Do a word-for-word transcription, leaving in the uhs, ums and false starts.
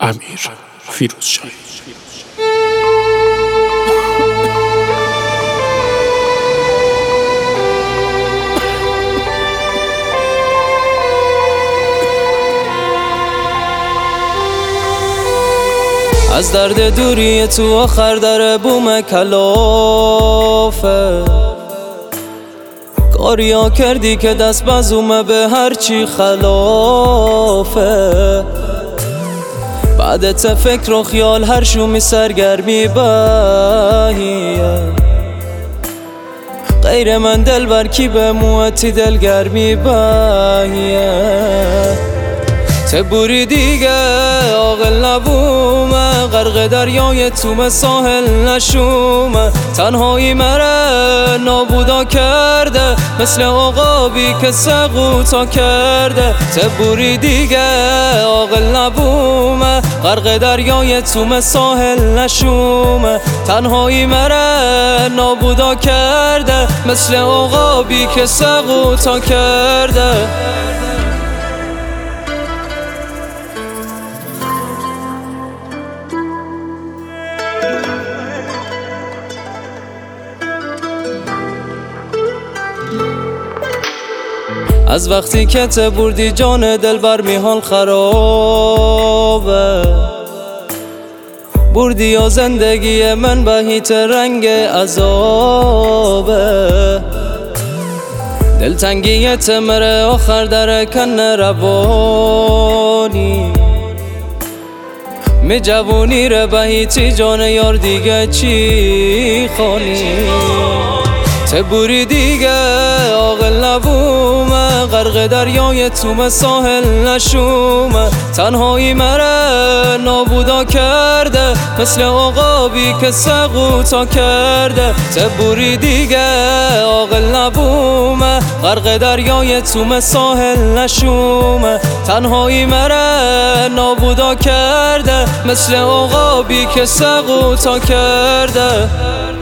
امیر فیروزشاهی. از درد دوری تو آخر در بوم کلافه، کاریا کردی که دست بزومه به هرچی خلافه. بعدت فکر و خیال هر شومی سرگرمی بهیه، غیر من دل بر کی به موتی دلگرمی بهیه. تبوری دیگه عاقل نبومه، غرق دریای توم ساحل نشومه. تنهایی مره نابودا کرده، مثل عقابی که سقوطا کرده. تبوری دیگه عاقل نبومه، غرق دریای توم ساحل نشومه. تنهایی مره نابودا کرده، مثل عقابی که سقوطا کرده. از وقتی که ته بردی جان دل بر میحال خرابه، بردی یا زندگی من به هیت رنگ عذابه. دلتنگی تمره آخر در کن روانی، می جوونی ره به هیتی جان یار دیگه چی خانی. تبوری دیگه عاقل نبومه، غرق دریای توم ساحل نشومه. تنهایی مره نابودا کرده، مثل عقابی که سقوطا کرده. تبوری دیگه عاقل نبومه، غرق دریای توم ساحل نشومه. تنهایی مره نابودا کرده، مثل عقابی که سقوطا کرده.